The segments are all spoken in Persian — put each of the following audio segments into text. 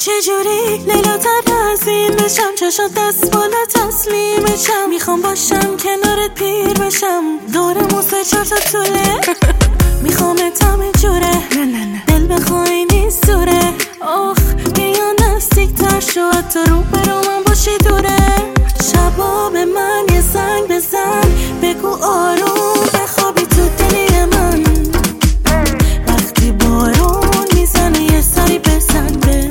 چجوری لیلا تر از این بشم، چشات دست بالا تسلیمشم، میخوام باشم کنارت پیر بشم، دور موسه چار تا طوله میخوام اتم جوره دل بخوای نیست دوره، آخ بیا نزدیک تر شو حتی رو برو من باشی دوره، شبا به من یه زنگ بزن بگو آروم بخوابی تو دلی من، وقتی بارون میزنه یه سری بزن به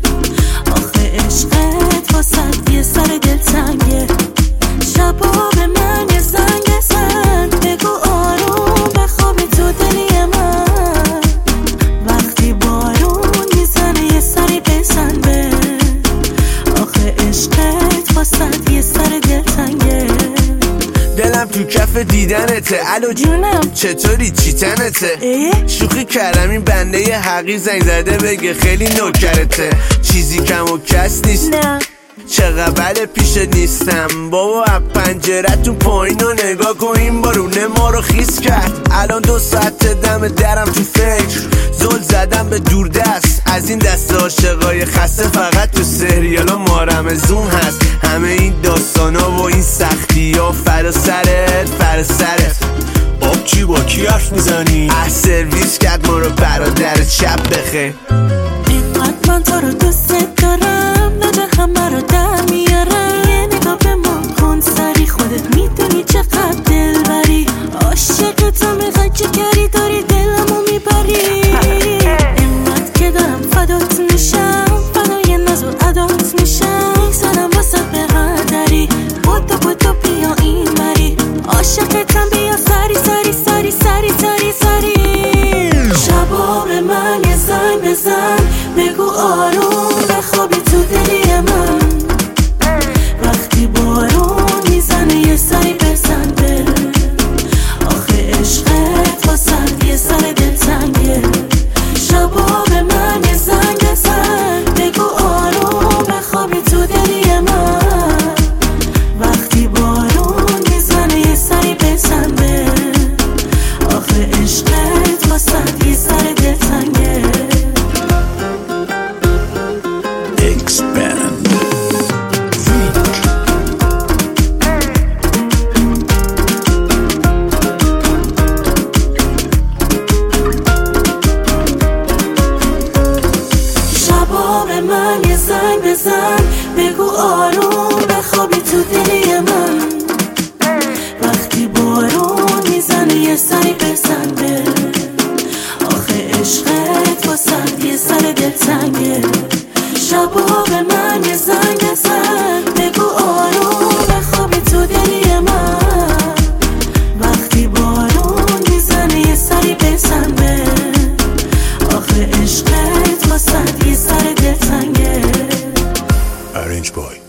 آخه عشقت واسد یه سر دلتنگه، شبا به من یه زنگ بزن بگو آروم بخوابی تو دلی من، وقتی بارون میزنه یه سری بزن به آخه عشقت واسد یه سر دلتنگه، دلم تو کف دیدنته. الو جونم چطوری چی تنته؟ شوخی کردم این بنده ی حقی زنگ زده بگه خیلی نوکرته، چیزی کم و کس نیست نه چقدر بله پیش نیستم بابا، از پنجرتون پایین و نگاه کن این بارونه ما رو خیس کرد، الان 2 ساعت دم درم تو فکر زل زدم به دوردست، از این دست عاشقای خسته فقط تو سریالا مارمزون هست، همه این داستانا و این سختی ها فر سرت آب چی با کی حرف میزنی؟ سرویس کرد ما رو برادر چپ بخیر، اینقدر من تو رو دوست دارم نجا همه رو در میارم، یه نگاه به ما کن سری خودت میدونی چقدر دل بری، عاشق تو میخوای چی کری داری دلمو میبری، اینقدر که دارم فدات میشم فدای ناز و عدات میشم، میزنم واسه به هدری بودو بیا این بری، عاشقتم بیا سری سری سری سری سری سری، شبا به من یه زنگ بزن بگو آروم بخوابی تو دلی من، وقتی بارون میزنه یه سری بزن به آخه عشقت واسد یه سر دلتنگه، شبا به من یه زنگ بزن بگو آروم بخوابی تو دلی من، وقتی بارون میزنه یه سری بزن به آخه عشقت واسد یه سر دلتنگه. شبا به من یه زنگ بزن بگو آروم بخوابی تو دلی من، وقتی بارون میزنه یه سری بزن به آخه عشقت واسد یه سر دلتنگه، شبا به من یه زنگ بزن بگو آروم بخوابی تو دلی من، وقتی بارون میزنه یه سری بزن به آخه عشقت واسد یه سر دلتنگه. Arrange boy